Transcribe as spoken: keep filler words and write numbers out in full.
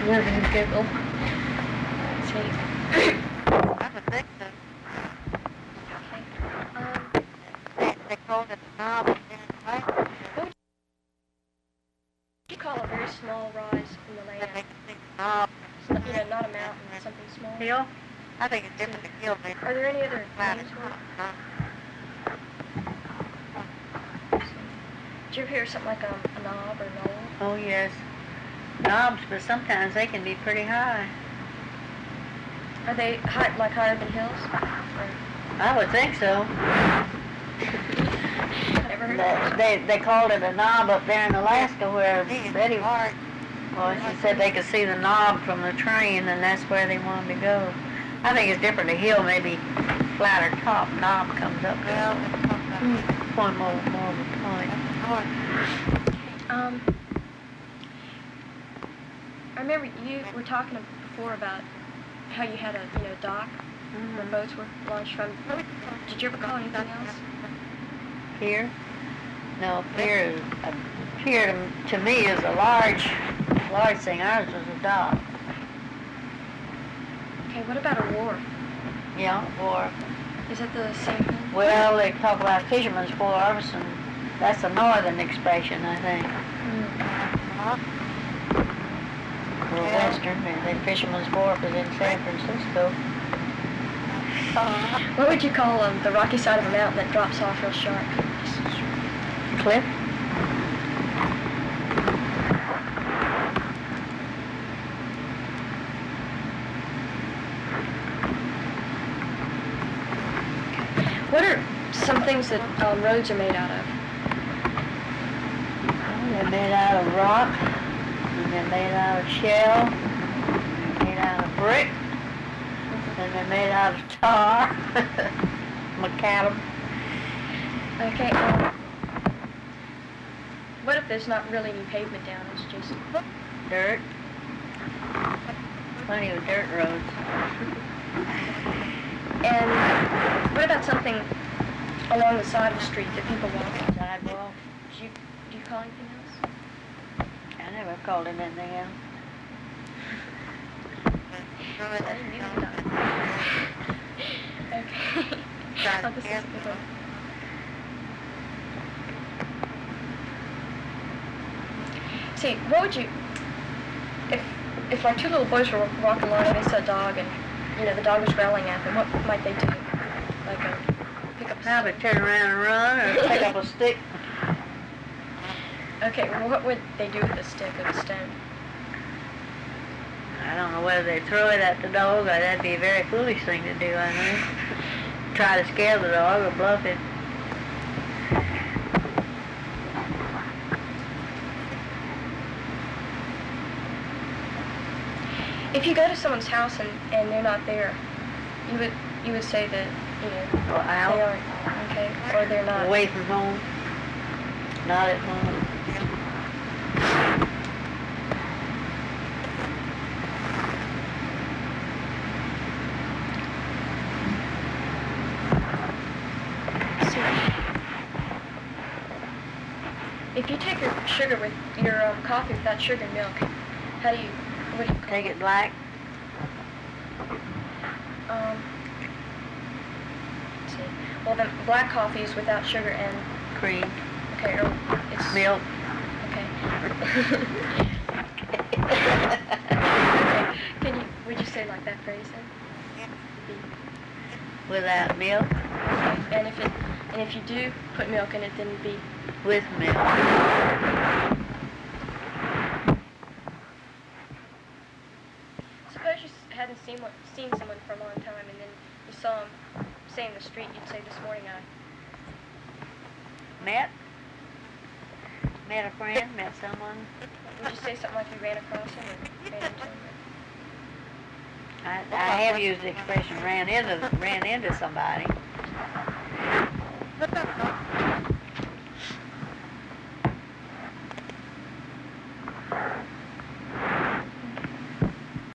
Living in Google. See. I would think so. Okay. Um, They, they called it a knob up there in the lake. what would you call a very small rise in the That land? they could see the knob. It's not, you know, not a mountain, something small. Hill? I think it's different than hill. Are there any other Flat names and for it? top. Did you ever hear something like a, a knob or knoll? Oh, yes. Knobs, but sometimes they can be pretty high. Are they high, like higher than hills? Or, I would think so. I never heard of They, they, they called it a knob up there in Alaska where It's Betty, hard. well, she said they could see the knob from the train and that's where they wanted to go. I think it's different. A hill, maybe flatter top, knob comes up. Well, it's not that. Point more, more of a point. North. Um, I remember you were talking before about how you had a, you know, dock where boats were launched from. Did you ever call anything else? Pier? No, pier is, a pier to, to me is a large, large thing. Ours was a dock. Okay, what about a wharf? Yeah, or, Is that the same thing? well, they talk about fisherman's wharves, and that's a northern expression, I think. Mm. Or western, and then fisherman's wharf is in San Francisco. What would you call um, the rocky side of a mountain that drops off real sharp? Cliff? What are some things that um, roads are made out of? They're made out of rock, and they're made out of shell, they're made out of brick, and they're made out of tar, macadam. Okay, um, what if there's not really any pavement down, it's just... Dirt. Plenty of dirt roads. And what about something along the side of the street that people walk on? Sidewalk. Do you, do you call anything else? I never called it anything else. I didn't either, no. Okay. Oh, this is a good one. See, what would you, if, if like two little boys were walking along and they saw a dog and, you know, the dog was growling at them, what might they do? Like a, pick up a Probably turn around and run, or pick up a stick. Okay, well, what would they do with a stick or a stone? I don't know whether they throw it at the dog, or that'd be a very foolish thing to do, I think. Try to scare the dog or bluff it. If you go to someone's house and, and they're not there, you would you would say that, you know, Or out. they aren't, okay, or they're not. Away from home. Not at home. If you take your sugar with your um, coffee without sugar and milk, how do you, what do you call Take it black. Um, let's see. Well, then black coffee is without sugar and, Cream. okay, or it's... Milk. Okay. Okay. Can you, would you say like that phrase then? Without milk. Okay. And if it, and if you do put milk in it, then it'd be... With milk. Suppose you s- hadn't seen one, seen someone for a long time, and then you saw them, say in the street, you'd say, this morning I... Met. Met a friend, met someone. Would you say something like you ran across him or ran into him? I, I have used the expression ran into ran into somebody. But that's not